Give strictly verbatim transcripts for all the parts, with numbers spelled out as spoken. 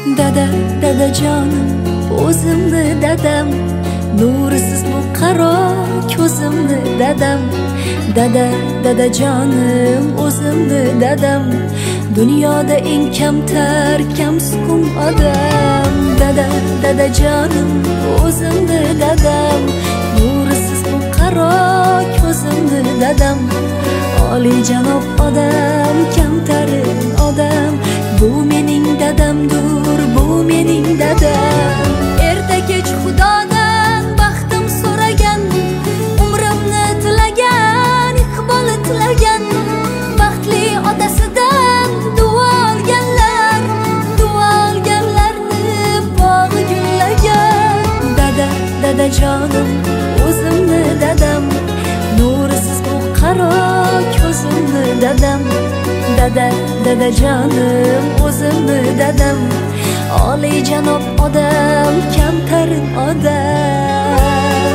Dada, dadajonim, o'zimni dadam, nursiz bu qaro ko'zimni dadam. Dada, dadajonim, o'zimni dadam, dunyoda eng kamtar, kamsukun odam. Dada, dadajonim, o'zimni dadam, nursiz bu qaro ko'zimni dadam. Oliyjanob odam, kamtarin odam, bu mening dadamdur, bu mening dadam. Erta kech Xudodan baxtim so'ragan, umrimni tilagan, iqboli tilagan, baxtli otasidan duo olganlar, duo olganlarni bog'i gullagan. Dada, dadajonim, o'zimni dadam, nursiz bu qaro ko'zimni dadam. Dada, dadajonim, o'zimni dadam, oliyjanob odam, kamtarin odam.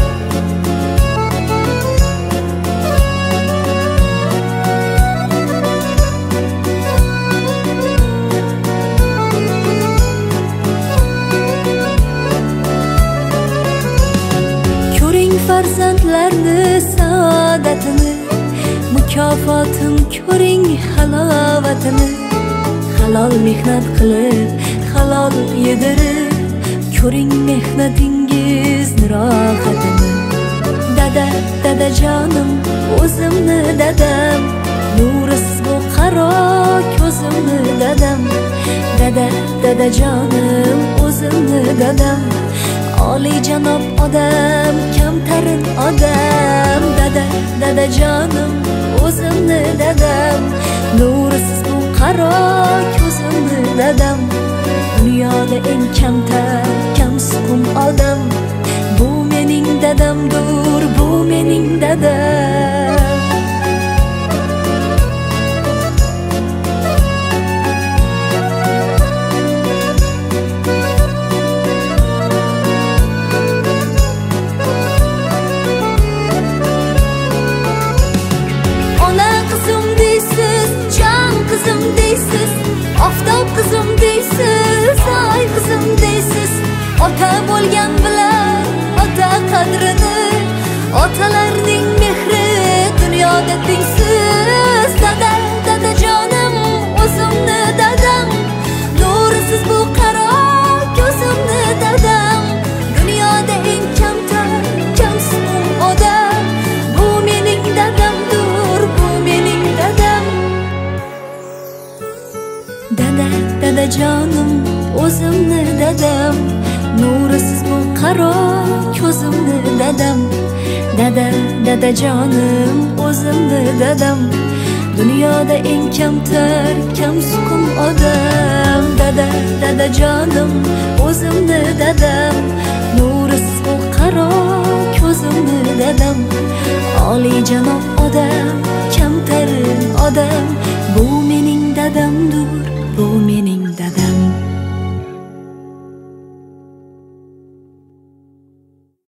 Ko'ring farzandlarni saodatini, mukofotin ko'ring halovatini. Halol mehnat qilib, halol yedirib, ko'ring mehnatingizni rohatini. Dada, dadajonim, o'zimni dadam, nursiz bu qaro ko'zimni dadam. Dada, dadajonim, o'zimni dadam, oliyjanob odam, kamtarin odam. Dada, dadajonim, o'zimni dadam, nursiz bu qaro ko'zimni dadam. Dunyoda eng kamtar, kamsukun odam, bu mening dadamdur, bu mening dadam. Kızım deysiz, oftob kızım deysiz, ay kızım deysiz. Ota bo'lgan bilan ota qadrini, otalarning mehri dunyoda tengsiz. Dada, dadajonim, o'zimni dadam, nursiz bu qaro ko'zimni dadam. Dunyoda eng kamtar, kamsukun odam, bu mening dadamdur, bu mening dadam. Dada, dadajonim, o'zimni dadam, nursiz bu qaro ko'zimni dadam. Dada, dadajonim, o'zimni dadam, dunyoda eng kamtar, kamsukun odam. Dada, dadajonim, o'zimni dadam, nursiz bu qaro ko'zimni dadam, oliyjanob odam,